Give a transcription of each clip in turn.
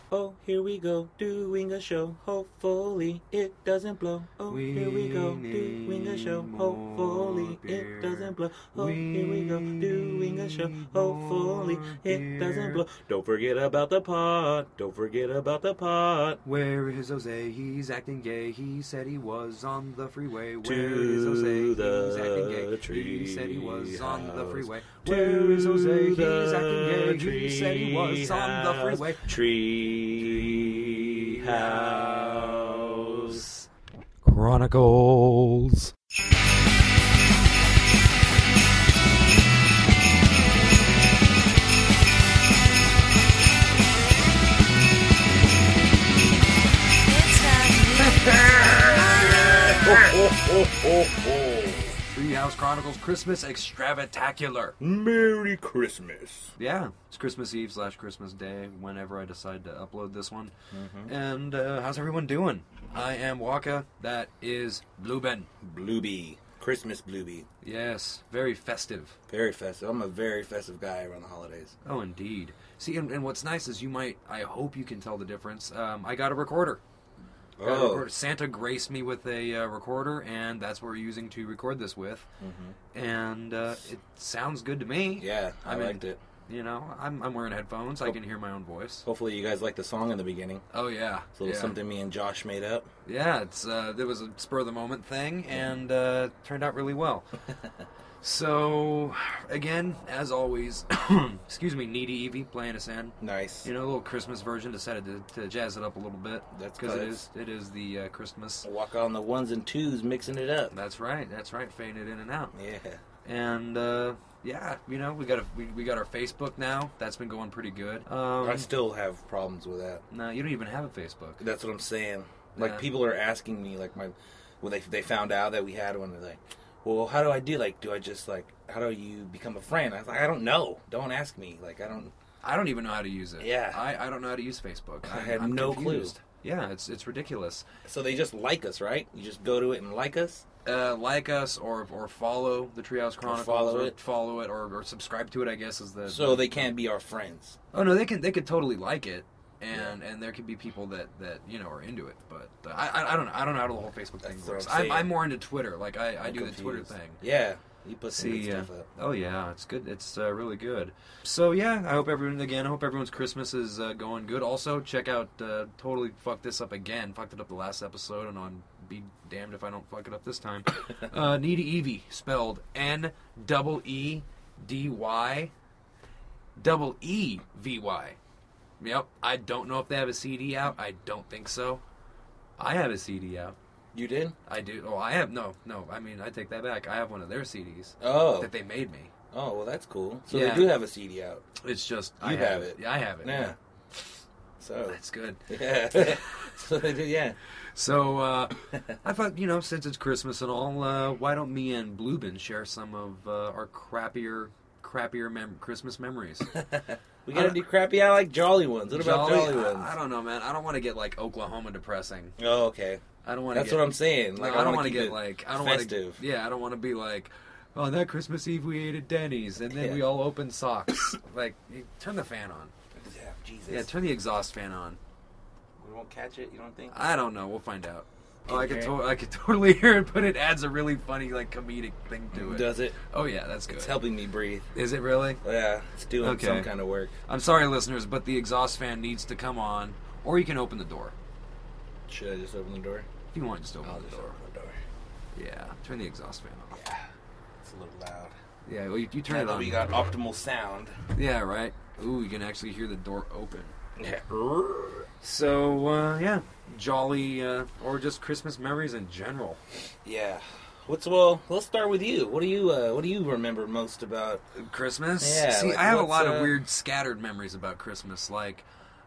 Oh, here we go, doing a show. Hopefully it doesn't blow. Oh, here we go, doing a show. Hopefully it doesn't blow. Oh, here we go, doing a show. Hopefully it doesn't blow. Don't forget about the pot. Don't forget about the pot. Where is Jose? He's acting gay. He said he was on the freeway. Where To is Jose? the He's acting gay. tree He said he was on the house. freeway. To Where is Jose? He's the acting gay. He said he was on the treehouse. freeway. Tree house. Chronicles. Treehouse Chronicles Christmas Extravatacular. Merry Christmas. Yeah, it's Christmas Eve / Christmas Day whenever I decide to upload this one. And how's everyone doing? I am Waka. That is Blueben. Bluebee. Christmas Bluebee. Yes, very festive. Very festive. I'm a very festive guy around the holidays. Oh, indeed. See, and what's nice is I hope you can tell the difference. I got a recorder. Santa graced me with a recorder, and that's what we're using to record this with. And it sounds good to me. Yeah, I liked it. You know, I'm wearing headphones. I can hear my own voice. Hopefully you guys like the song in the beginning. Oh, yeah. It's a little something me and Josh made up. Yeah, it's there was a spur-of-the-moment thing, and turned out really well. So, again, as always, excuse me, Needy Evie playing us in. Nice. You know, a little Christmas version, decided to jazz it up a little bit. That's because it is the Christmas. Walk on the ones and twos, mixing it up. That's right, fading it in and out. Yeah. And yeah, you know, we got our Facebook now. That's been going pretty good. I still have problems with that. No, you don't even have a Facebook. That's what I'm saying. Like, Yeah. people are asking me, like, when they found out that we had one, they're like, well, how do I do? Like, do I just, like, how do you become a friend? I was like, I don't know. Don't ask me. Like, I don't even know how to use it. Yeah. I don't know how to use Facebook. I had I'm no confused. Yeah, it's ridiculous. So they just like us, right? You just go to it and like us? Like us or follow the Treehouse Chronicles. Follow it. or subscribe to it, I guess, is the... So they can't be our friends. Oh, no, they could totally like it. And there could be people that you know are into it, but I don't know. I don't know how the whole Facebook thing That's what works. I'm I'm more into Twitter. Like I I'm do confused. the Twitter thing. Yeah, you put some good stuff up. Oh yeah, it's good. It's really good. So yeah, I hope everyone's Christmas is going good. Also, check out totally fucked this up again. Fucked it up the last episode, and on be damned if I don't fuck it up this time. Needy Evie, spelled NEEDY EEVY. Yep, I don't know if they have a CD out. I don't think so. I have a CD out. You did? I do. Oh, I have no. I mean, I take that back. I have one of their CDs. Oh. That they made me. Oh, well, that's cool. So Yeah. they do have a CD out. It's just You have it. Yeah, I have it. Yeah. So. That's good. Yeah. So they do, yeah. So I thought, you know, since it's Christmas and all, why don't me and Blueben share some of our crappier Christmas memories? We gotta do crappy. I like jolly ones. What about jolly ones? I don't know, man. I don't want to get like Oklahoma depressing. Oh, okay. I don't want to. That's what I'm saying. Like, no, I don't want to get like. I don't want to. festive. Yeah, I don't want to be like. Oh, that Christmas Eve we ate at Denny's, and then we all opened socks. Like, turn the fan on. Yeah, Jesus. Yeah, turn the exhaust fan on. We won't catch it. You don't think? I don't know. We'll find out. Can Oh, you hear it? I could totally hear it, but it adds a really funny, like, comedic thing to it. Does it? Oh yeah, that's good. It's helping me breathe. Is it really? Yeah, it's doing Okay. some kind of work. I'm sorry, listeners, but the exhaust fan needs to come on, or you can open the door. Should I just open the door? If you want, just open I'll the just door. open the door. Yeah, turn the exhaust fan on. Yeah, it's a little loud. Yeah, well, you turn Now it that on. we got optimal sound. Yeah, right. Ooh, you can actually hear the door open. Yeah. So, yeah, jolly, or just Christmas memories in general. Yeah. Let's start with you. What do you remember most about? Christmas? Yeah, See, like, I have a what's, lot of weird scattered memories about Christmas. Like,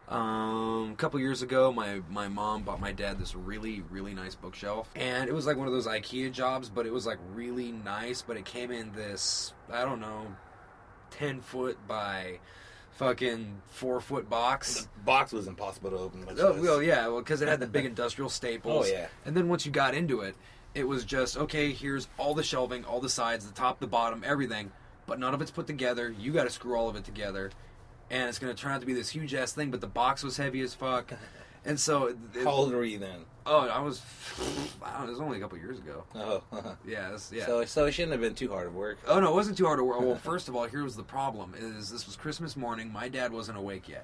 a couple years ago, my mom bought my dad this really, really nice bookshelf. And it was like one of those IKEA jobs, but it was like really nice, but it came in this, I don't know, 10-foot by fucking 4-foot box. The box was impossible to open. Oh, well, yeah, because it had the big industrial staples. Oh, yeah. And then once you got into it, it was just, okay, here's all the shelving, all the sides, the top, the bottom, everything, but none of it's put together. You got to screw all of it together. and it's going to turn out to be this huge ass thing, but the box was heavy as fuck. And so... How old were you then? Oh, I was... it was only a couple years ago. Oh. Yeah. So it shouldn't have been too hard of work. Oh, no, it wasn't too hard to work. Well, first of all, here was the problem, is this was Christmas morning. My dad wasn't awake yet.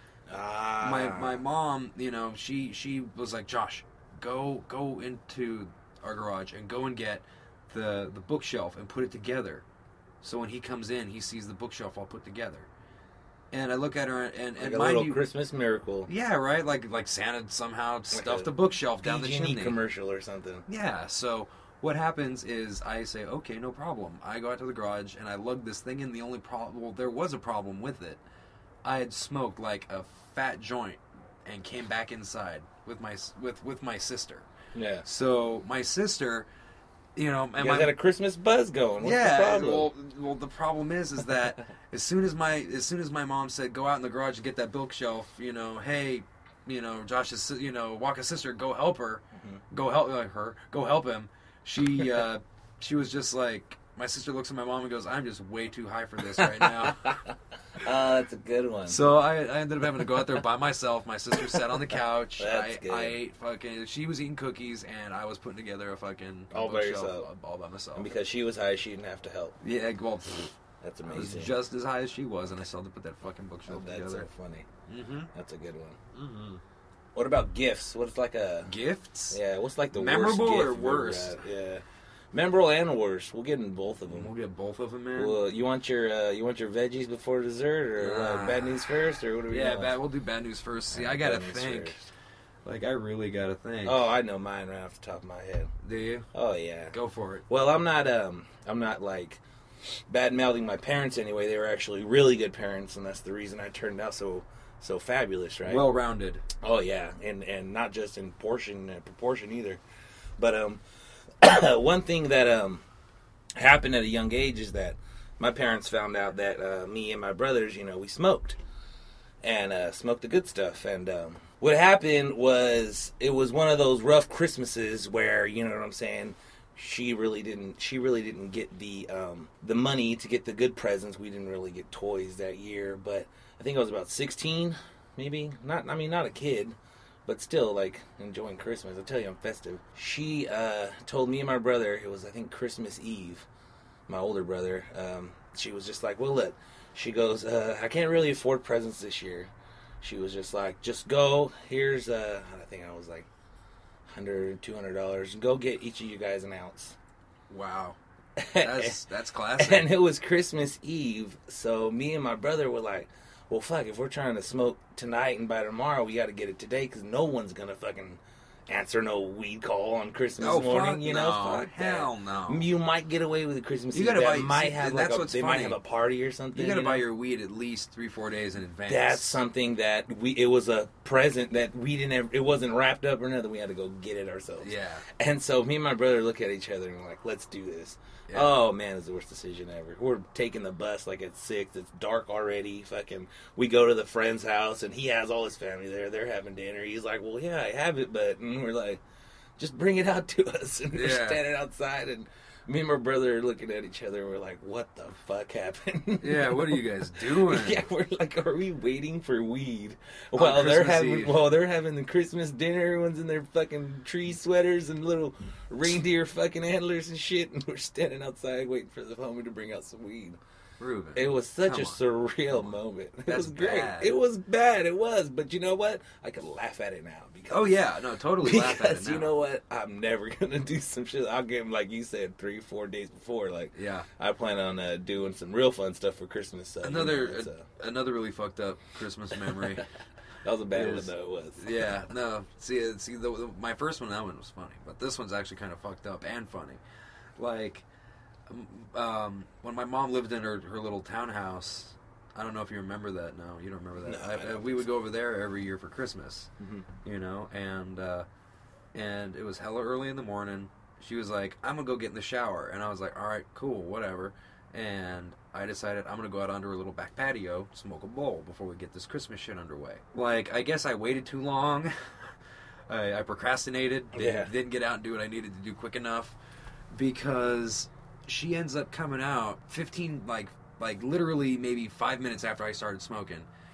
My mom, you know, she was like, Josh, go into our garage and go and get the bookshelf and put it together. So when he comes in, he sees the bookshelf all put together. And I look at her and like a mind little you, Christmas miracle. Yeah, right. Like Santa somehow stuffed the bookshelf down the chimney. Commercial or something. Yeah. So what happens is I say, okay, no problem. I go out to the garage and I lug this thing in. The only problem, well, there was a problem with it. I had smoked like a fat joint and came back inside with my sister. Yeah. So my sister, you know, and you guys had a Christmas buzz going. What's the problem? Well, the problem is that as soon as my mom said go out in the garage and get that bookshelf, you know, hey, you know, Josh's, you know, Waka's sister, go help her, go help him. She was just like, my sister looks at my mom and goes, I'm just way too high for this right now. Oh, that's a good one. So I ended up having to go out there by myself. My sister sat on the couch. That's good. I ate fucking... She was eating cookies, and I was putting together a fucking... All by yourself. All by myself. And because she was high, she didn't have to help. Yeah, well... That's amazing. I was just as high as she was, and I still had to put that fucking bookshelf together. That's so funny. Mm-hmm. That's a good one. Mm-hmm. What about gifts? What's like a... Gifts? Yeah, what's like the memorable worst gift or worst? Yeah. Memorable and worst. We'll get in both of them. We'll get both of them, man. Well, you want your veggies before dessert, or bad news first, or what do we? Yeah, we'll do bad news first. See, I gotta think. First. Like, I really gotta think. Oh, I know mine right off the top of my head. Do you? Oh yeah. Go for it. Well, I'm not like bad mouthing my parents anyway. They were actually really good parents, and that's the reason I turned out so fabulous, right? Well rounded. Oh yeah, and not just in proportion either, but one thing that happened at a young age is that my parents found out that me and my brothers, you know, we smoked and smoked the good stuff. And what happened was it was one of those rough Christmases where, you know what I'm saying, she really didn't get the money to get the good presents. We didn't really get toys that year, but I think I was about 16, maybe. Not a kid. But still, like, enjoying Christmas. I tell you, I'm festive. She told me and my brother, it was, I think, Christmas Eve, my older brother. She was just like, well, look. She goes, I can't really afford presents this year. She was just like, just go. Here's, I think I was like $100, $200. Go get each of you guys an ounce. Wow. That's classic. And it was Christmas Eve, so me and my brother were like, well, fuck, if we're trying to smoke tonight and by tomorrow, we got to get it today because no one's going to fucking answer no weed call on Christmas morning. Fuck you know, no. Fuck Hell that. no. You might get away with a Christmas You Eve. gotta buy, might have like they might have a party or something. You got to buy your weed at least 3-4 days in advance. That's something that it was a present that we didn't have, it wasn't wrapped up or nothing. We had to go get it ourselves. Yeah. And so me and my brother look at each other and we're like, let's do this. Yeah. Oh man, it's the worst decision ever. We're taking the bus like at 6. It's dark already. Fucking, we go to the friend's house and he has all his family there. They're having dinner. He's like, well, yeah, I have it, but and we're like, just bring it out to us. And we're standing outside and me and my brother are looking at each other and we're like, what the fuck happened? Yeah, what are you guys doing? Yeah, we're like, are we waiting for weed while they're having the Christmas dinner? Everyone's in their fucking tree sweaters and little reindeer fucking antlers and shit, and we're standing outside waiting for the homie to bring out some weed. Ruben, it was such a surreal moment. It was great. Bad. It was bad. It was, but you know what? I can laugh at it now. Totally laugh at it now. You know what? I'm never gonna do some shit. I'll give him, like you said, 3-4 days before. Like, yeah, I plan on doing some real fun stuff for Christmas. So, another really fucked up Christmas memory. That was a bad one, though. It was. Yeah, no. See, my first one, that one was funny, but this one's actually kind of fucked up and funny. Like, when my mom lived in her little townhouse, I don't know if you remember that. No, you don't remember that. No, we would go over there every year for Christmas, you know, and it was hella early in the morning. She was like, I'm going to go get in the shower. And I was like, all right, cool, whatever. And I decided I'm going to go out onto her little back patio, smoke a bowl before we get this Christmas shit underway. Like, I guess I waited too long. I procrastinated. Didn't get out and do what I needed to do quick enough. Because she ends up coming out 15, like literally maybe 5 minutes after I started smoking.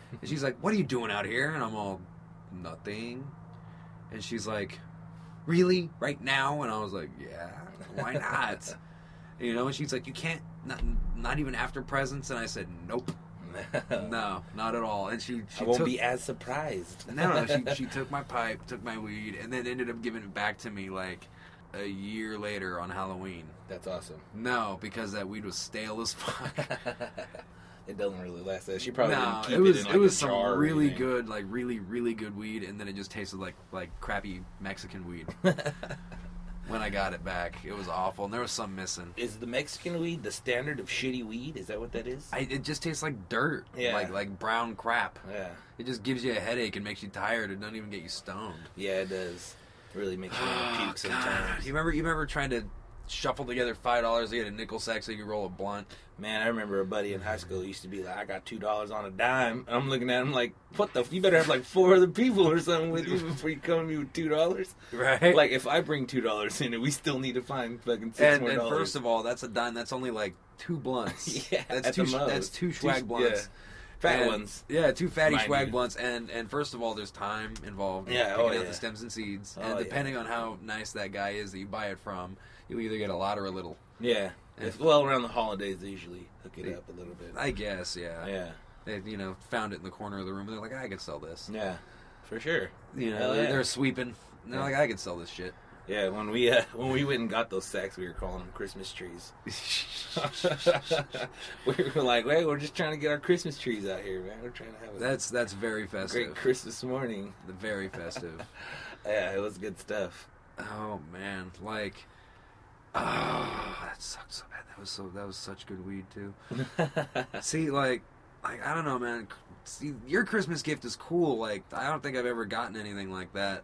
And she's like, what are you doing out here? And I'm all, nothing. And she's like, really? Right now? And I was like, yeah, why not? You know, and she's like, you can't, not even after presents? And I said, nope. No, not at all. And she I won't be as surprised. No, she took my pipe, took my weed, and then ended up giving it back to me like a year later on Halloween. That's awesome. No, because that weed was stale as fuck. It doesn't really last that. She probably didn't keep it was it in like it was a some jar or really anything. good, like really good weed, and then it just tasted like crappy Mexican weed. When I got it back, it was awful, and there was some missing. Is the Mexican weed the standard of shitty weed? Is that what that is? It just tastes like dirt, Yeah. like brown crap. Yeah. It just gives you a headache and makes you tired. It doesn't even get you stoned. Yeah, it does. It really makes you want to puke sometimes. You remember trying to shuffle together $5 to get a nickel sack so you could roll a blunt? Man, I remember a buddy in high school used to be like, I got $2 on a dime. And I'm looking at him like, what the? You better have like 4 other people or something with you before you come to me with $2. Right. Like, if I bring $2 in, we still need to find fucking $6 and more. first of all, that's a dime. That's only like 2 blunts. Yeah, that's at two. the most. That's 2 swag blunts. Yeah. Fat And- ones. Yeah, 2 fatty Mind swag you. blunts, and first of all, there's time involved. Yeah, picking oh, out yeah. the stems and seeds, Oh, and yeah. depending on how nice that guy is that you buy it from, you'll either get a lot or a little. Yeah. Well, around the holidays, they usually hook it up a little bit. I guess, yeah. Yeah. They, found it in the corner of the room. And they're like, I could sell this. Yeah. For sure. You know, Hell yeah. they're sweeping. And they're like, I could sell this shit. Yeah, when we went and got those sacks, we were calling them Christmas trees. We were like, "Hey, we're just trying to get our Christmas trees out here, man. We're trying to have a That's very festive. great Christmas morning." Very festive. Yeah, it was good stuff. Oh man, that sucked so bad. That was such good weed too. See, like I don't know, man. See, your Christmas gift is cool. Like I don't think I've ever gotten anything like that.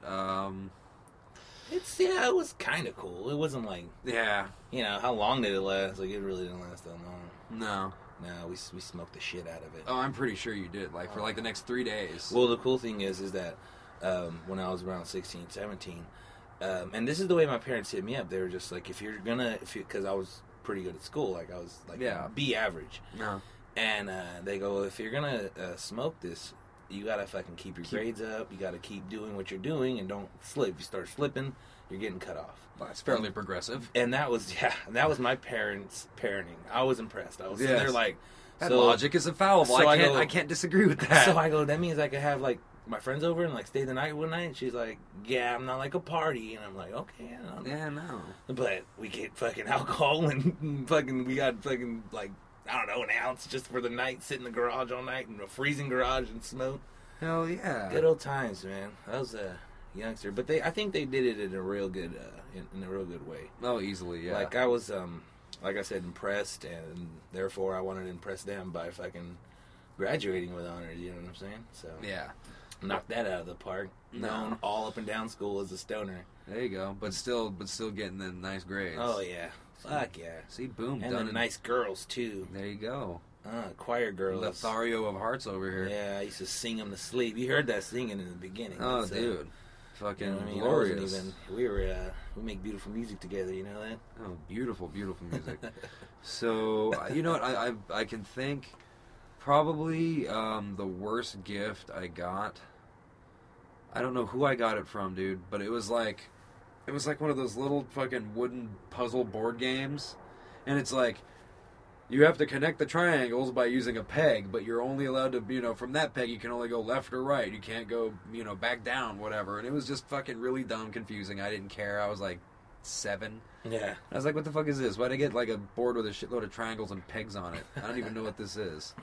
It was kind of cool. It wasn't like, Yeah, how long did it last? Like, it really didn't last that long. no. No, we smoked the shit out of it. Oh, I'm pretty sure you did. Like for like the next 3 days. Well, the cool thing is that when I was around 16, 17, and this is the way my parents hit me up. They were just like, because I was pretty good at school. Like, I was like, Yeah. B average. No. And they go, if you're gonna smoke this, you gotta fucking keep your grades up. You gotta keep doing what you're doing and don't slip. If you start slipping, you're getting cut off. Well, that's fairly progressive. And that was my parents' parenting. I was impressed. I was sitting there Yes. like, That so- logic is infallible. so I can't disagree with that. So I go, that means I could have like my friends over and like stay the night one night. And she's like, yeah, I'm not like a party. And I'm like, okay, I don't know. Yeah, no. But we get fucking alcohol and fucking we got fucking like, I don't know, an ounce just for the night, sit in the garage all night in a freezing garage and smoke. Hell yeah. Good old times, man. I was a youngster, but I think they did it in a real good in a real good way. Oh, easily, yeah. Like I was like I said, impressed, and therefore I wanted to impress them by fucking graduating with honors. You know what I'm saying? So yeah. knocked that out of the park. No. Known all up and down school as a stoner. There you go. But still getting the nice grades. Oh yeah, fuck yeah. See, boom, And done. the nice girls too. There you go. Choir girls. Lothario of Hearts over here. Yeah, I used to sing them to sleep. You heard that singing in the beginning. Oh, That's, dude. Fucking you know what I mean? glorious. We make beautiful music together. You know that? Oh, beautiful, beautiful music. So, you know what? I can think probably the worst gift I got. I don't know who I got it from, dude, but it was like one of those little fucking wooden puzzle board games, and it's like you have to connect the triangles by using a peg, but you're only allowed to, from that peg you can only go left or right. You can't go, back down, whatever. And it was just fucking really dumb, confusing. I didn't care. I was like 7. Yeah. I was like, what the fuck is this? Why'd I get like a board with a shitload of triangles and pegs on it? I don't even know what this is.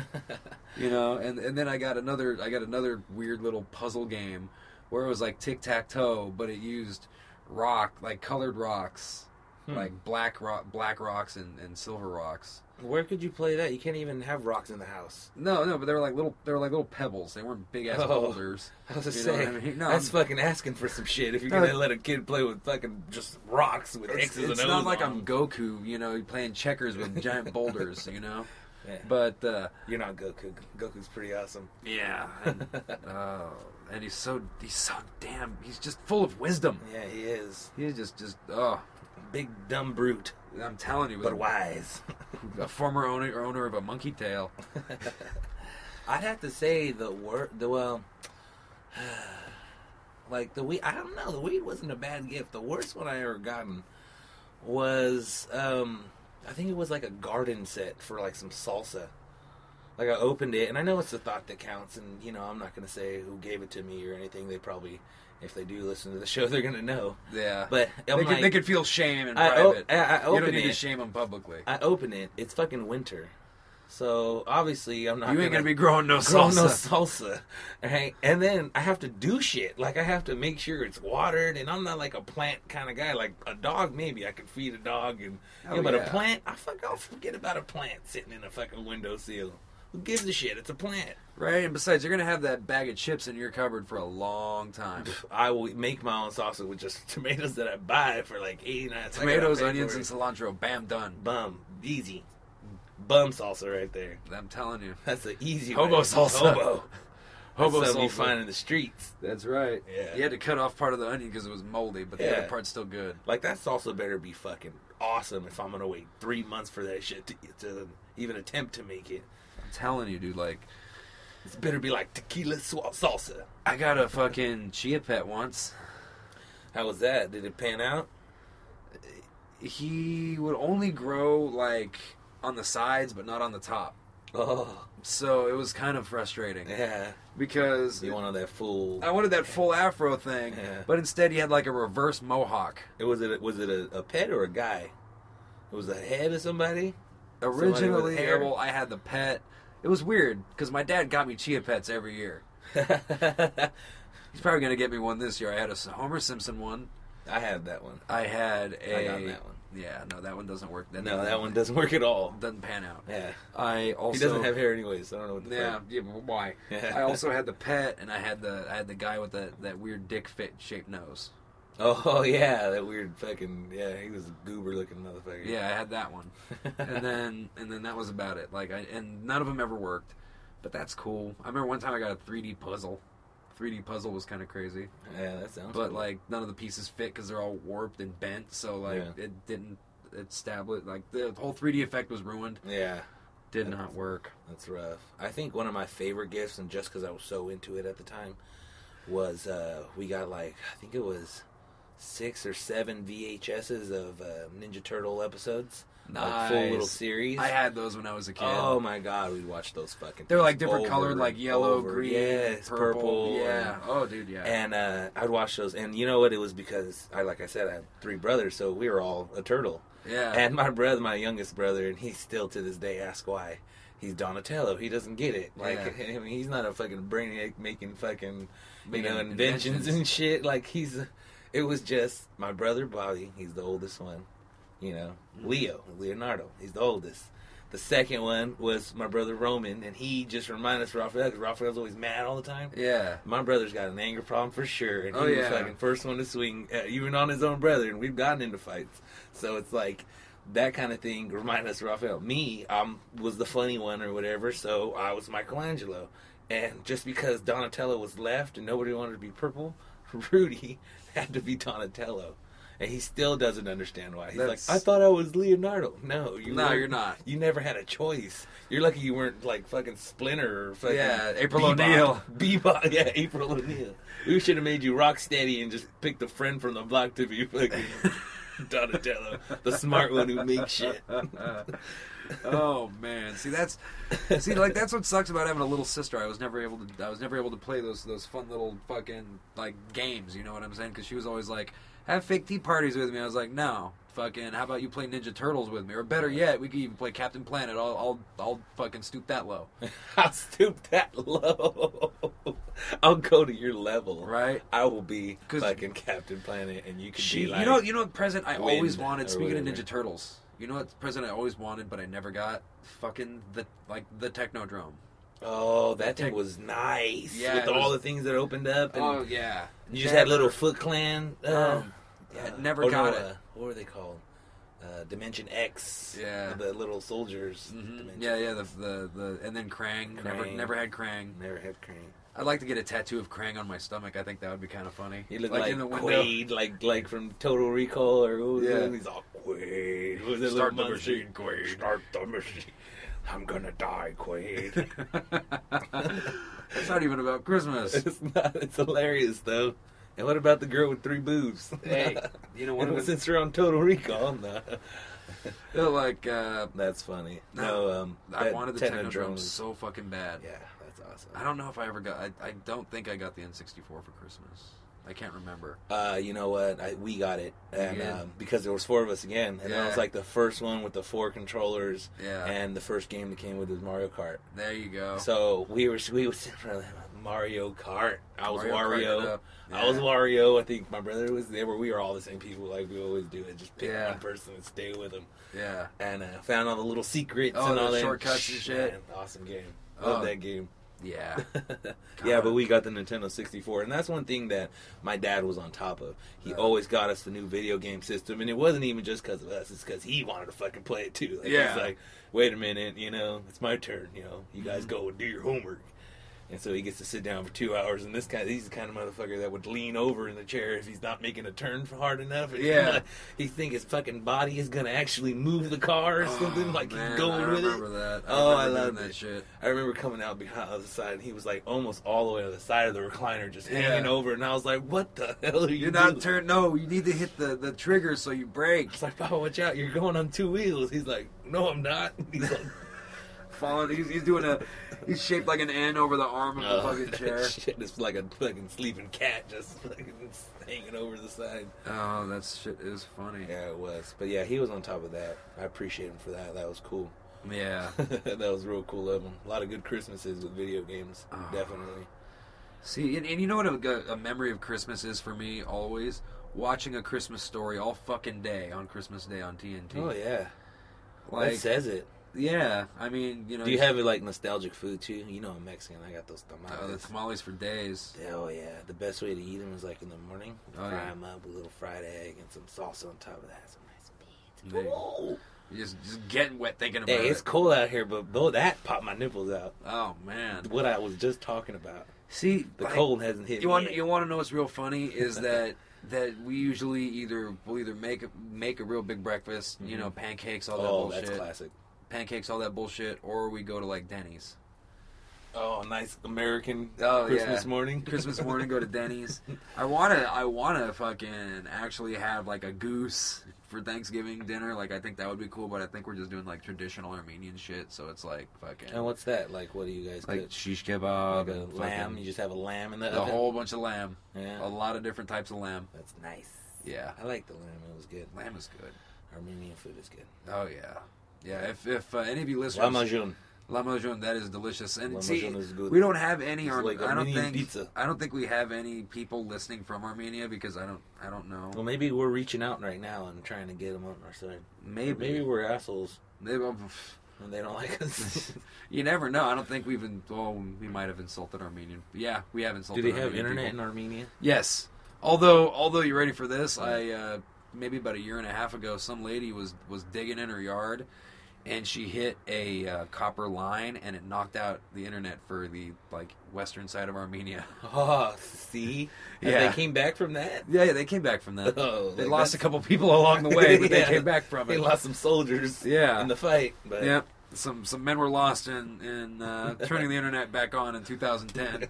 And then I got another weird little puzzle game where it was like tic-tac-toe, but it used colored rocks, like black rocks and silver rocks. Where could you play that? You can't even have rocks in the house. No, but they were like little pebbles. They weren't big ass boulders. I was just You know saying, what I mean? No, that's fucking asking for some shit. If you're gonna let a kid play with fucking just rocks with X's and O's. It's not like on I'm Goku, playing checkers with giant boulders, Yeah. But You're not Goku. Goku's pretty awesome. yeah, and he's just full of wisdom. Yeah, he is. He's just Big dumb brute, I'm telling you, but wise. a former owner of a monkey tail. I'd have to say like the weed. I don't know. The weed wasn't a bad gift. The worst one I ever gotten was I think it was like a garden set for like some salsa. Like I opened it, and I know it's the thought that counts, and you know I'm not gonna say who gave it to me or anything. They probably, if they do listen to the show, they're gonna know. Yeah, but they could feel shame in private. I you don't need to shame them publicly. I open it. It's fucking winter, so obviously I'm not. You ain't gonna be growing no salsa, right? And then I have to do shit. Like I have to make sure it's watered, and I'm not like a plant kind of guy. Like a dog, maybe I could feed a dog, and but a plant, I'll forget about a plant sitting in a fucking windowsill. Who gives a shit? It's a plant. Right, and besides, you're going to have that bag of chips in your cupboard for a long time. I will make my own salsa with just tomatoes that I buy for like 89 cents. Tomatoes, onions, and cilantro. Bam, done. Bum. Easy. Bum salsa right there. I'm telling you. That's the easy Hobo salsa. Hobo salsa you find in the streets. That's right. Yeah. You had to cut off part of the onion because it was moldy, but the other part's still good. Like, that salsa better be fucking awesome if I'm going to wait 3 months for that shit to even attempt to make it. I'm telling you, dude, like... It better be like tequila salsa. I got a fucking chia pet once. How was that? Did it pan out? He would only grow, like, on the sides, but not on the top. Oh. So it was kind of frustrating. Yeah. Because... You wanted that full... I wanted that full afro thing, but instead he had, like, a reverse mohawk. Was it a pet or a guy? It was a head of somebody? Originally, well, I had the pet... It was weird, because my dad got me chia pets every year. He's probably going to get me one this year. I had a Homer Simpson one. I had that one. I had I got that one. Yeah, no, that one doesn't work. That one doesn't work at all. Doesn't pan out. Yeah. I also... He doesn't have hair anyways, so I don't know what the fuck. Yeah, but why? Yeah. I also had the pet, and I had the guy with that weird dick shaped nose. Oh, yeah, that weird fucking... Yeah, he was a goober-looking motherfucker. Yeah, I had that one. and then that was about it. Like, and none of them ever worked. But that's cool. I remember one time I got a 3D puzzle. 3D puzzle was kind of crazy. Yeah, that sounds But, cool. like, none of the pieces fit because they're all warped and bent. So, like, it didn't establish... Like, the whole 3D effect was ruined. Yeah. Did not work. That's rough. I think one of my favorite gifts, and just because I was so into it at the time, was we got, like, I think it was... 6 or 7 VHSs of Ninja Turtle episodes. Nice. Like full little series. I had those when I was a kid. Oh my god, we'd watch those fucking They're like different colored, like yellow, green, purple. Yeah. Oh, dude, yeah. And I'd watch those. And you know what? It was because, I had 3 brothers, so we were all a turtle. Yeah. And my youngest brother, and he still to this day asks why. He's Donatello. He doesn't get it. Like, I mean, he's not a fucking brainiac making fucking, inventions and shit. Like, it was just my brother Bobby. He's the oldest one. Leonardo. He's the oldest. The second one was my brother Roman, and he just reminded us of Raphael, because Raphael's always mad all the time. Yeah. My brother's got an anger problem for sure, and he was fucking first one to swing, even on his own brother, and we've gotten into fights. So it's like, that kind of thing reminded us of Raphael. Me, was the funny one or whatever, so I was Michelangelo. And just because Donatello was left and nobody wanted to be purple, Rudy had to be Donatello. And he still doesn't understand why. He's like, I thought I was Leonardo. No, you're not. You never had a choice. You're lucky you weren't like fucking Splinter or fucking April O'Neil. Bebop. Yeah, April O'Neil. We should have made you Rocksteady and just picked a friend from the block to be fucking Donatello, the smart one who makes shit. Oh man, that's what sucks about having a little sister. I was never able to play those fun little fucking like games. You know what I'm saying? Because she was always like, have fake tea parties with me. I was like, no, fucking. How about you play Ninja Turtles with me? Or better yet, we could even play Captain Planet. I'll fucking stoop that low. I'll stoop that low. I'll go to your level. Right. I will be fucking Captain Planet, and you can be like, you know what present I always wanted. Speaking of Ninja Turtles. You know what present I always wanted, but I never got? Fucking the Technodrome. Oh, that thing was nice. Yeah, with all the things that opened up. And oh, yeah. You just had little Foot Clan. Never got it. What were they called? Dimension X. Yeah. The little soldiers. Mm-hmm. Yeah, the and then Krang. Never had Krang. Never had Krang. I'd like to get a tattoo of Krang on my stomach. I think that would be kind of funny. He looked like Quaid, like from Total Recall, or yeah. He's all Quaid. Start the machine, Quaid. Start the machine. I'm gonna die, Quaid. It's not even about Christmas. It's not. It's hilarious though. And what about the girl with 3 boobs? Hey, you know what? Since we're on Total Recall, no. Like, That's funny. I that wanted the Technodrome so fucking bad. Yeah, that's awesome. I don't know if I ever got. I don't think I got the N64 for Christmas. I can't remember. You know what? We got it, and Yeah. Because there was 4 of us again, and that was Yeah. like the first one with the 4 controllers, Yeah. and the first game that came with was Mario Kart. There you go. So we were sitting for Mario Kart. I was Mario Karted Wario. up. I was Yeah. Wario. I think my brother was there. We were all the same people, like we always do. It just pick Yeah. one person and stay with them. Yeah. And found all the little secrets Oh, and all the that shortcuts and shit. Man, awesome game. Love Oh. that game. Yeah. Yeah, but we got the Nintendo 64, and that's one thing that my dad was on top of. He always got us the new video game system, and it wasn't even just because of us. It's because he wanted to fucking play it too. Like, Yeah. He's like, wait a minute, it's my turn. You guys Mm-hmm. go and do your homework. And so he gets to sit down for 2 hours, and he's the kind of motherfucker that would lean over in the chair if he's not making a turn hard enough. And Yeah. he think his fucking body is going to actually move the car or something, like Man, he's going I with it. remember that. I remember love doing that it. shit. I remember coming out behind the other side, and he was like almost all the way to the side of the recliner, just Yeah. hanging over, and I was like, what the hell are you You're not doing? turn. No, you need to hit the trigger so you brake. It's like, Papa, watch out, you're going on 2 wheels. He's like, no, I'm not. He's like, Falling. He's doing a. He's shaped like an N over the arm of the fucking chair. Shit, it's like a fucking sleeping cat just fucking hanging over the side. Oh, that shit is funny. Yeah, it was. But yeah, he was on top of that. I appreciate him for that. That was cool. Yeah. That was real cool of him. A lot of good Christmases with video games. Oh. Definitely. See, and you know what a memory of Christmas is for me always? Watching A Christmas Story all fucking day on Christmas Day on TNT. Oh, yeah. Like, That says it. yeah, I mean, Do you have like nostalgic food too? I'm Mexican. I got those the tamales. tamales for days? Oh yeah, the best way to eat them is like in the morning. Oh, Fry yeah. them up with a little fried egg and some salsa on top of that. Some nice beans. There you go. Oh. You're just getting wet thinking about Hey, it. it's cold out here, but that popped my nipples out. Oh man. What I was just talking about. See, The cold hasn't hit You me want yet. you want to know what's real funny is that we usually we'll either make a real big breakfast, pancakes, all that Oh, bullshit. that's classic. Pancakes, all that bullshit, or we go to like Denny's. Oh, nice American Oh, Christmas yeah. morning. Christmas morning, go to Denny's. I wanna fucking actually have like a goose for Thanksgiving dinner. Like I think that would be cool, but I think we're just doing like traditional Armenian shit. So it's like fucking And what's that? Like, what do you guys like get? shish kebab, Like a and lamb? fucking- You just have a lamb in the a oven? whole bunch of lamb, Yeah. a lot of different types of lamb. That's nice. Yeah, I like the lamb. It was good. lamb is good. Armenian food is good. Oh yeah, yeah. If any of you listeners, Lamajun. Lamajun, that is delicious. And Lamajun see, is good. we don't have any. It's like I don't Armenian think. pizza. I don't think we have any people listening from Armenia because I don't know. Well, maybe we're reaching out right now and trying to get them on our side. Maybe We're assholes Maybe. and they don't like us. You never know. I don't think we might have insulted Armenian. Yeah, we have Do insulted. they have Armenian internet people. in Armenia? Yes. Although you ready for this? I maybe about a year and a half ago, some lady was digging in her yard, and she hit a copper line, and it knocked out the internet for the western side of Armenia. Oh, see? And Yeah. they came back from that? Yeah, they came back from that. Oh, They like lost a that's- couple people along the way, but they Yeah. came back from They it. lost some soldiers Yeah. in the fight. But Yep. Some men were lost in turning the internet back on in 2010.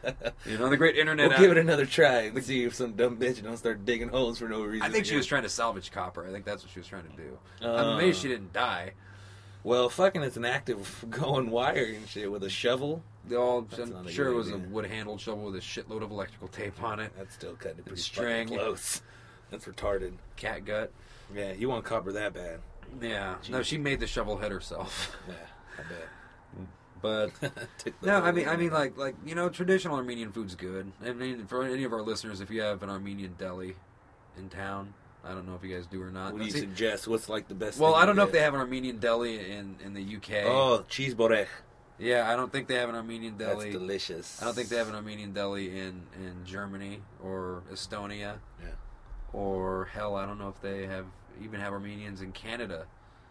The great internet. We'll give it another try and see if some dumb bitch don't start digging holes for no reason. I think she again. was trying to salvage copper. I think that's what she was trying to do. Oh. I'm amazed she didn't die. Well, fucking, it's an active going wire and shit with a shovel. I'm not a sure it good was a idea. wood-handled shovel with a shitload of electrical tape on it. That's still cutting it pretty String. fucking close. That's retarded. Cat gut. Yeah, you want copper that bad. Yeah. No, she made the shovel head herself. Yeah, I bet. But Took the no, whole I mean, thing. like traditional Armenian food's good. I mean, for any of our listeners, if you have an Armenian deli in town, I don't know if you guys do or not. What do you See, suggest? What's like the best well, thing I to don't know if get? they have an Armenian deli in the UK. Oh, cheese borek. Yeah, I don't think they have an Armenian deli. That's delicious. I don't think they have an Armenian deli in Germany or Estonia. Yeah. Or hell, I don't know if they even have Armenians in Canada.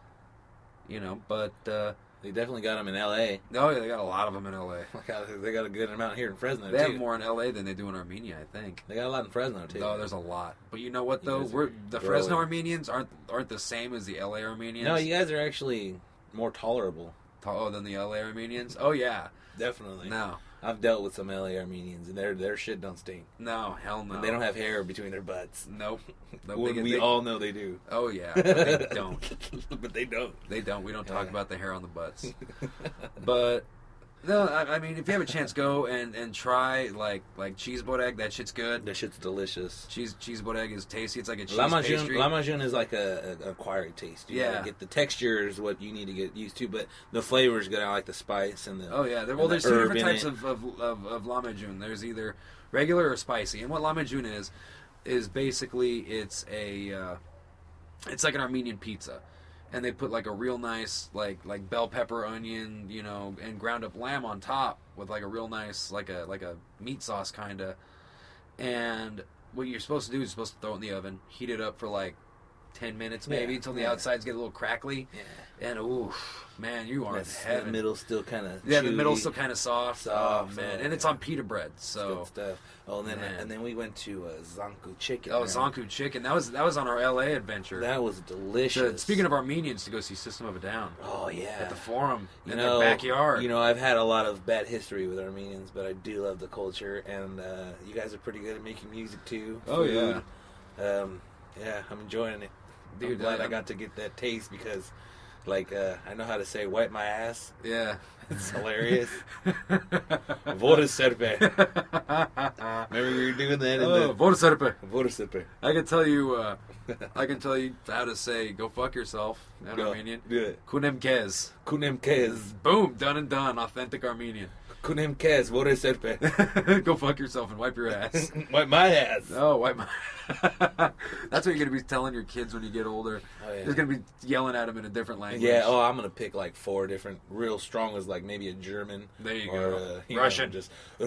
But They definitely got them in L.A. oh yeah, they got a lot of them in LA. They got a good amount here in Fresno, They too. have more in LA than they do in Armenia, I think. They got a lot in Fresno, too. No, there's a lot. But you know what You though? guys are The growing. Fresno Armenians aren't the same as the LA Armenians. No, you guys are actually more tolerable. Than the LA Armenians? Oh yeah, Definitely. no, I've dealt with some LA Armenians, and their shit don't stink. no, hell no. And they don't have hair between their butts. Nope. When we all know they do. Oh yeah, but they don't. But they don't. They don't. We don't talk Yeah. about the hair on the butts. But no, I mean, if you have a chance, go and try like cheese bodeg. That shit's good. That shit's delicious. Cheese bodeg is tasty. It's like a cheese Lamajun, pastry. Lamajun is like a acquired taste. You gotta get the texture is what you need to get used to, but the flavor is good. I like the spice and the. Oh yeah, and there's the two herb different in types it. of lamajun. There's either regular or spicy. And what lamajun is basically it's like an Armenian pizza, and they put like a real nice like bell pepper, onion, and ground up lamb on top with like a real nice like a meat sauce kinda. And what you're supposed to do is supposed to throw it in the oven, heat it up for like 10 minutes maybe until the outsides get a little crackly. Yeah. And ooh, man, you are in The heaven. middle's still kind of Yeah, the middle's still kind of soft. Oh Soft, man, so, and it's on pita bread. So good stuff. Oh, Man. and then we went to Zanku Chicken. oh, man. Zanku chicken. That was on our LA adventure. That was delicious. Speaking of Armenians, to go see System of a Down oh yeah, at the Forum in know, their backyard. I've had a lot of bad history with Armenians, but I do love the culture, and you guys are pretty good at making music too. Oh, Food. Yeah, I'm enjoying it. Dude, I'm glad I I'm- got to get that taste because, I know how to say "wipe my ass." Yeah, It's hilarious. Voda serpe. Remember we were doing that in the Voda Serpe. Voda serpe. I can tell you how to say "go fuck yourself" in Go. Armenian. Do it. Kunem kez. Kunem kez. Boom, done and done. Authentic Armenian. Kunem kez. Voda serpe. Go fuck yourself and wipe your ass. Wipe my ass. Oh, wipe my. That's what you're gonna be telling your kids when you get older. Oh, yeah. You're gonna be yelling at them in a different language. Yeah, I'm gonna pick like 4 different real strong ones, like maybe a German. There you or, go. you know, Russian. just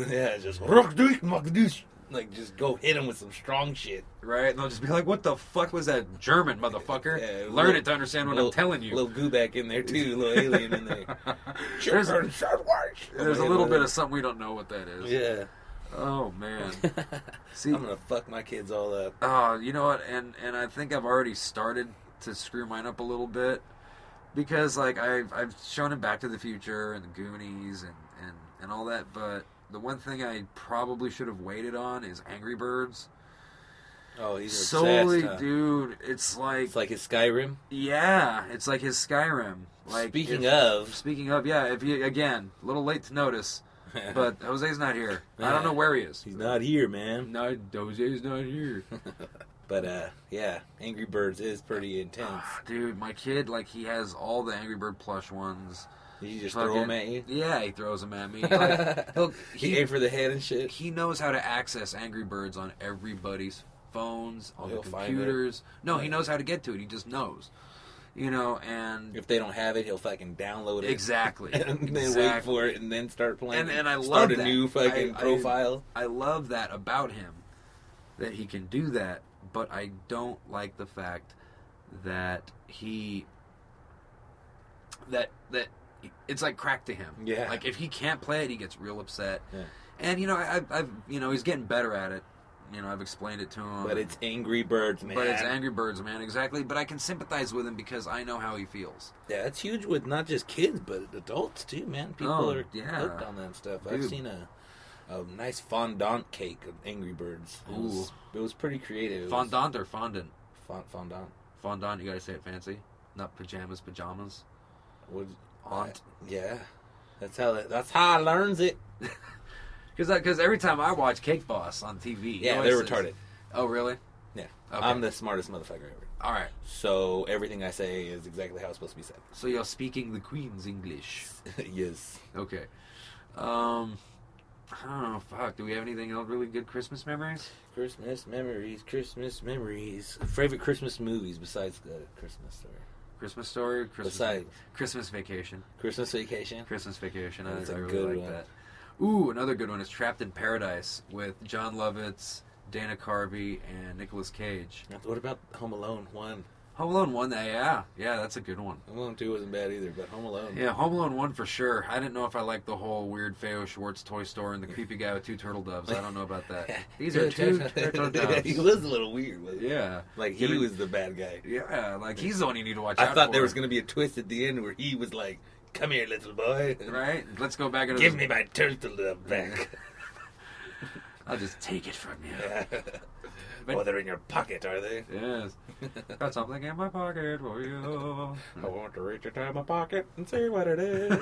like just go hit them with some strong shit. Right? And they'll just be like, what the fuck was that German, motherfucker? Yeah, Learn it to understand what I'm telling you. Little goo back in there too, a little alien in there. There's There's a little bit of something we don't know what that is. yeah. Oh, man. See, I'm gonna fuck my kids all up. you know what? And I think I've already started to screw mine up a little bit. Because, like, I've shown him Back to the Future and the Goonies and all that. But the one thing I probably should have waited on is Angry Birds. Oh, he's Solely, obsessed, huh? dude, it's like his Skyrim. yeah, it's like his Skyrim. Like Speaking of, yeah, if you again, a little late to notice, but Jose's not here. I don't know where he is. he's not here, man. No, Jose's not here. But yeah, Angry Birds is pretty intense. Dude, my kid, like, he has all the Angry Bird plush ones. Did you just throw them at you? Yeah, he throws them at me. Like, He aim for the head and shit. he knows how to access Angry Birds on everybody's phones, on He'll the find computers. No, he knows how to get to it. He just knows. And If they don't have it, he'll fucking download it. exactly. And then exactly. wait for it and then start playing. And I start love a that. new fucking I- profile. I love that about him, that he can do that, but I don't like the fact that that it's like crack to him. Yeah. Like, if he can't play it, he gets real upset. Yeah. And, I've he's getting better at it. I've explained it to him. But it's Angry Birds, man. But it's Angry Birds, man, exactly. But I can sympathize with him because I know how he feels. Yeah, it's huge with not just kids, but adults too, man. People are hooked on that stuff. Dude. I've seen a nice fondant cake of Angry Birds. It was pretty creative. It was Fondant or fondant? Fondant. Fondant, you gotta say it fancy. Not pajamas. What? Aunt. Yeah. That's how I learns it. Because every time I watch Cake Boss on TV... Yeah, it they're always says- retarded. Oh, really? Yeah. Okay. I'm the smartest motherfucker ever. All right. So everything I say is exactly how it's supposed to be said. So you're speaking the Queen's English. Yes. Okay. I don't know. Fuck. Do we have anything else really good Christmas memories? Christmas memories. Favorite Christmas movies besides the Christmas Story. Christmas Story? Besides. Christmas Vacation. Christmas Vacation. Christmas Vacation. That's I a really good like one. that. Ooh, another good one is Trapped in Paradise with John Lovitz, Dana Carvey, and Nicolas Cage. What about Home Alone 1? Home Alone 1, yeah, that's a good one. Home Alone 2 wasn't bad either, but Home Alone. Yeah, Home Alone 1 for sure. I didn't know if I liked the whole weird Feo Schwartz toy store and the creepy guy with 2 turtle doves. I don't know about that. These are 2 turtle doves. He was a little weird, wasn't he? Yeah. Like, he was the bad guy. Yeah, like, he's the one you need to watch out I thought for. there was going to be a twist at the end where he was like, Come here, little boy. Right? Let's go back into Give me my turtle back. I'll just take it from you. Yeah. But- Oh, they're in your pocket, are they? Yes. Got something in my pocket for you. I want to reach into my pocket and see what it is.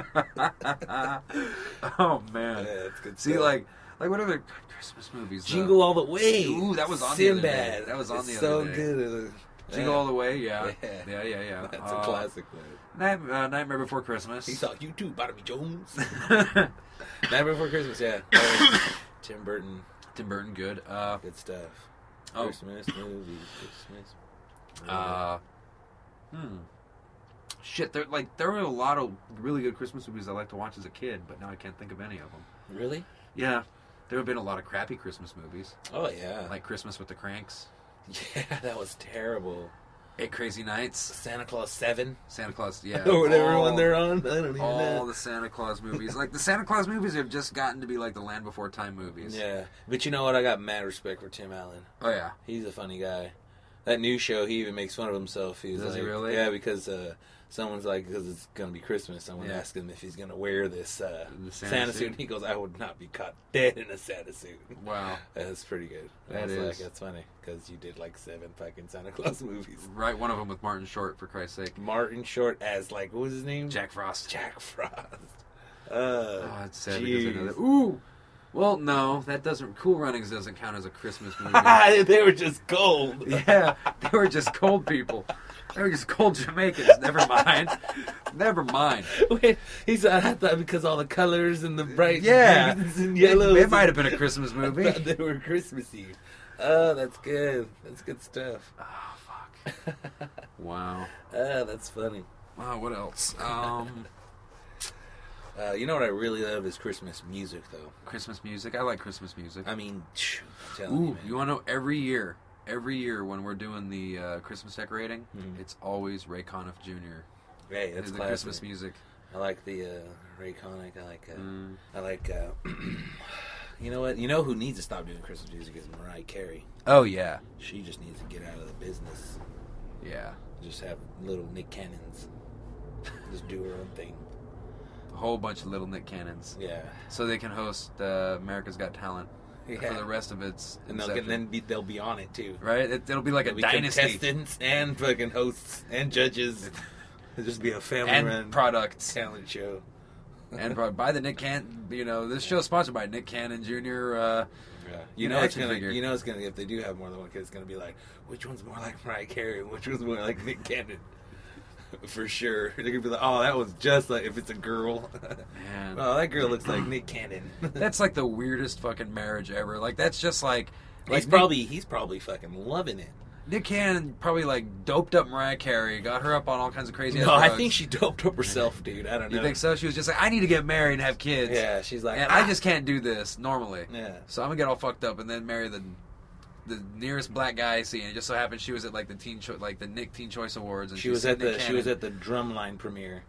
Oh man. Yeah, it's good See, stuff. like what other Christmas movies? Jingle All the Way. Ooh, that was on the other day. Sinbad. That was on It's the so other day. good. Jingle All the Way, yeah. Yeah. That's a classic one. Nightmare Before Christmas. He saw you too, Barnaby Jones. Nightmare Before Christmas, yeah. Tim Burton. Tim Burton, good. Good stuff. Oh. Christmas movies. Christmas. Shit, there were a lot of really good Christmas movies I liked to watch as a kid, but now I can't think of any of them. Really? Yeah, there have been a lot of crappy Christmas movies, Oh, yeah. like Christmas with the Cranks, Yeah, that was terrible. 8 Crazy Nights, Santa Claus 7. Santa Claus, yeah, Or whatever all- one they're on. I don't even all know. the Santa Claus movies. Like the Santa Claus movies have just gotten to be like the Land Before Time movies. Yeah. But you know what? I got mad respect for Tim Allen. Oh yeah. He's a funny guy. That new show, he even makes fun of himself. He's Does he like, really? Yeah, because someone's like, because it's going to be Christmas, someone Yeah. asked him if he's going to wear this The Santa suit. And he goes, I would not be caught dead in a Santa suit. Wow. That's pretty good. That I was is. like, that's funny, because you did like 7 fucking Santa Claus movies. Right, one of them with Martin Short, for Christ's sake. Martin Short as, like, what was his name? Jack Frost. Jack Frost. Oh, it's sad because I know jeez. that. Ooh. Well, no, that doesn't. Cool Runnings doesn't count as a Christmas movie. They were just cold. Yeah, they were just cold people. They were just cold Jamaicans. Never mind. Never mind. Wait, I thought because all the colors and the bright Yeah. greens and yellows. It might have been a Christmas I movie. thought they were Christmassy. Oh, that's good. That's good stuff. Oh, fuck. Wow. That's funny. Wow, what else? You know what I really love is Christmas music, though. Christmas music. I like Christmas music. I mean, I'm telling Ooh, you, man. you want to know, every year when we're doing the Christmas decorating, Mhm. it's always Ray Conniff Jr. Hey, that's is the classic. Christmas music. I like the Ray Connick. I like. Mm. I like. You know what? You know who needs to stop doing Christmas music is Mariah Carey. Oh, yeah. She just needs to get out of the business. Yeah. Just have little Nick Cannons. Just do her own thing. A whole bunch of little Nick Cannons. Yeah. So they can host America's Got Talent for the Yeah. rest of its And inception. they'll be on it too. Right? It'll be like There'll a be dynasty. contestants and fucking hosts and judges. It'll just be a family And run products. talent show. And by the Nick Cannon, this show's sponsored by Nick Cannon Jr. Yeah. You know it's action gonna. figure. You know it's gonna. If they do have more than one kid, it's gonna be like, which one's more like Mariah Carey and which one's more like Nick Cannon? For sure, they're gonna be like, oh, that was just like if it's a girl. Man. Oh, that girl looks like Nick Cannon. That's like the weirdest fucking marriage ever. Like that's just like he's probably fucking loving it. Nick Cannon probably like doped up Mariah Carey, got her up on all kinds of crazy. No, ass I drugs. think she doped up herself, dude. I don't know. You think so? She was just like, I need to get married and have kids. Yeah, she's like, And I just can't do this normally. Yeah. So I'm gonna get all fucked up and then marry the nearest black guy I see. And it just so happened she was at like the Nick Teen Choice Awards. And She was at Nick the Cannon. drumline premiere.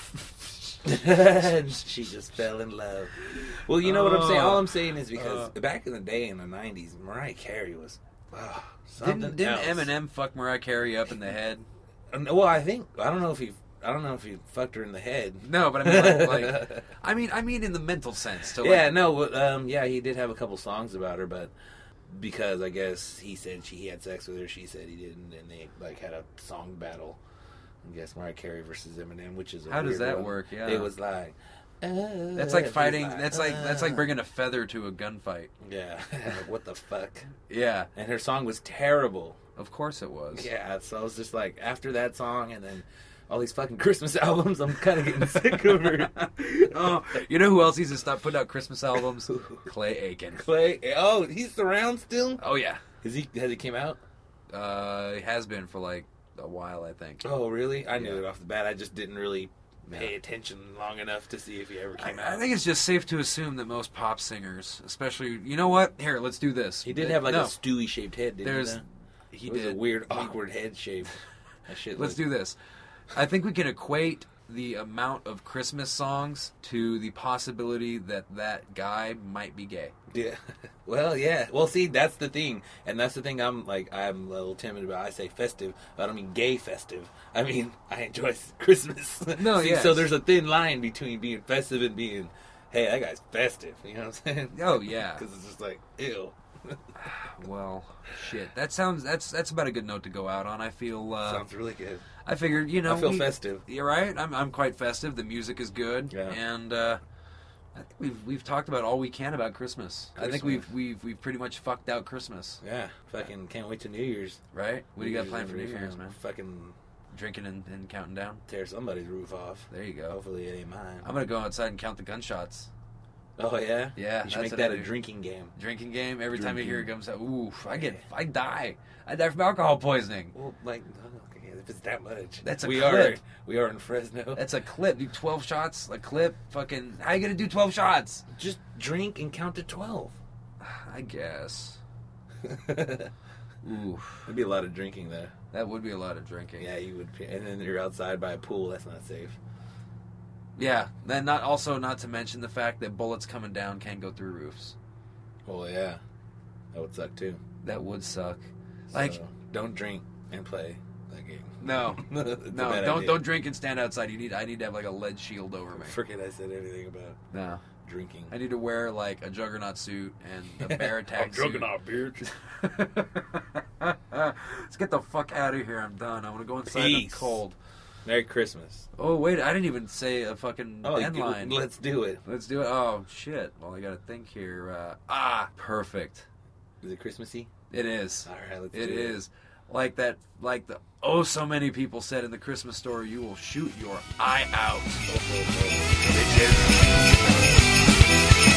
And she just fell in love. Well, you know what I'm saying. All I'm saying is because back in the day in the '90s, Mariah Carey was something Didn't else. Eminem fuck Mariah Carey up in the head? Well, I don't know if he fucked her in the head. No, but I mean, like I mean, in the mental sense. So Yeah, no, yeah, he did have a couple songs about her, but because I guess he said he had sex with her, she said he didn't, and they like had a song battle. I guess Mariah Carey versus Eminem, which is How does weird that one. work? Yeah, It was like that's like fighting. That's like bringing a feather to a gunfight. yeah, what the fuck? Yeah, And her song was terrible. of course it was. Yeah, so I was just like, after that song, and then all these fucking Christmas albums, I'm kind of getting sick of her. Oh, you know who else needs to stop putting out Christmas albums? Clay Aiken. Clay, oh, he's around still? Oh yeah, Has he came out? it has been for like a while, I think. Oh, really? I knew Yeah. it off the bat. I just didn't really pay Yeah. attention long enough to see if he ever came I out. think it's just safe to assume that most pop singers, especially, you know what? Here, let's do this. He did have like No, a Stewie shaped head, didn't There's, he? he It was did a weird, awkward head shape. That shit. Let's do this. I think we can equate the amount of Christmas songs to the possibility that that guy might be gay. Yeah. Well, yeah. Well, see, that's the thing, and that's the thing. I'm a little timid about. I say festive, but I don't mean gay festive. I mean, I enjoy Christmas. No, see, yes. So there's a thin line between being festive and being, hey, that guy's festive. You know what I'm saying? Oh, yeah. Because it's just like, ew. Well, shit. That's about a good note to go out on. I feel. Sounds really good. I figured, you know, I feel festive. You're right. I'm quite festive. The music is good, Yeah. and I think we've talked about all we can about Christmas. I think we've pretty much fucked out Christmas. Yeah. Fucking can't wait to New Year's. Right? What do you got New planned for New Year's Year's, fun. man? Fucking Drinking and counting down. tear somebody's roof off. There you go. Hopefully it ain't mine. I'm gonna go outside and count the gunshots. Oh yeah. Yeah, You should that's make what that I a do. drinking game. Drinking game. Every time you hear it Drinking. comes out, oof! I die. I die from alcohol poisoning. Well, like, okay, if it's that much, That's a we clip. are in Fresno. That's a clip. Do 12 shots. A clip. Fucking. How you gonna do 12 shots? Just drink and count to 12. I guess. There'd Oof. be a lot of drinking there. That would be a lot of drinking. Yeah, you would. And then you're outside by a pool. That's not safe. Yeah. Then not to mention the fact that bullets coming down can go through roofs. Well, yeah, that would suck too. That would suck. So, Like, don't drink and play that game. no, It's a no, bad don't idea. don't drink and stand outside. I need to have like a lead shield over me. Forget I said anything about No, drinking. I need to wear like a juggernaut suit and a bear attack I'm suit. drunk off, bitch. Let's get the fuck out of here. I'm done. I want to go inside. Peace. It's cold. Merry Christmas. Oh wait, I didn't even say a fucking end line. Let's do it. Let's do it. Oh shit. Well, I gotta think here. Perfect. Is it Christmassy? It is. All right, let's It do it. is. Like the so many people said in the Christmas story, you will shoot your eye out. Bitches.